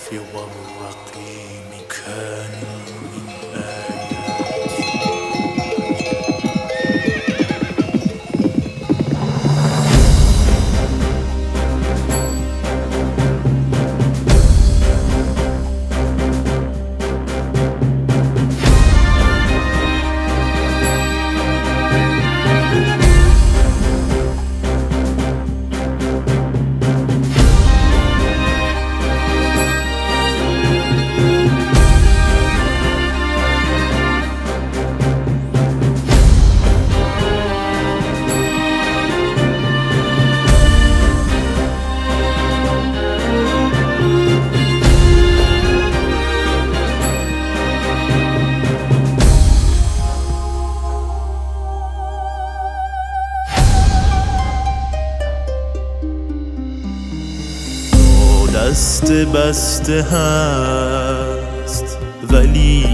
في والرقيم كانوا من آياتي. دست بسته هست ولی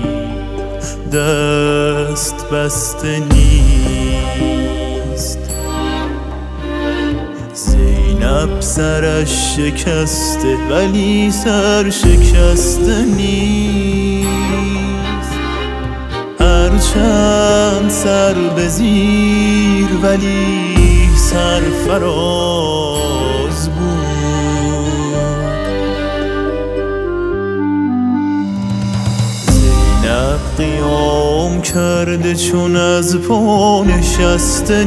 دست بسته نیست. زینب سرش شکسته ولی سر شکسته نیست. هرچند سر به زیر ولی سرفراز بود. قیام کرده چون از پا نشسته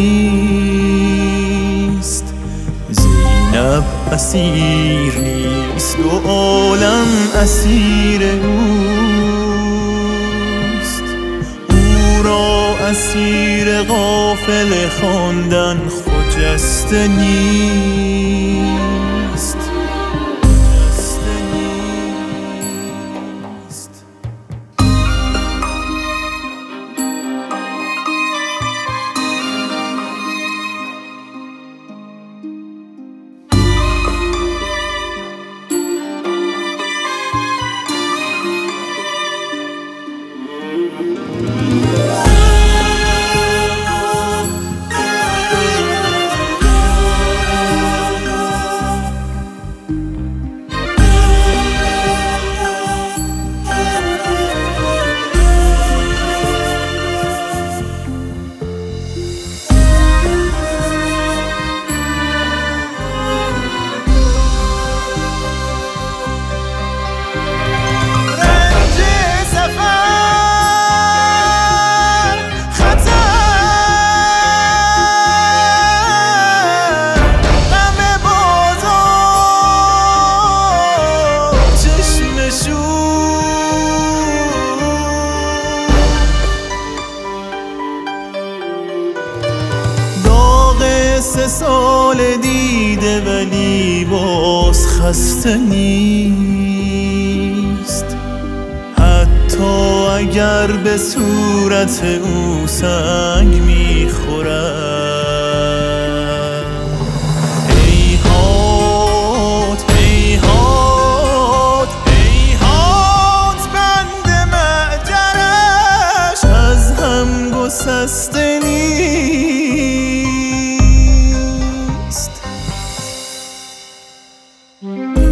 نیست. زینب اسیر نیست و عالم اسیر اوست. او را اسیر قافله خواندن خجسته نیست. سه سال دیده ولی باز خسته نیست. حتی اگر به صورت او سنگ میخورد. هیهات هیهات هیهات بند معجرش از هم گسسته نیست.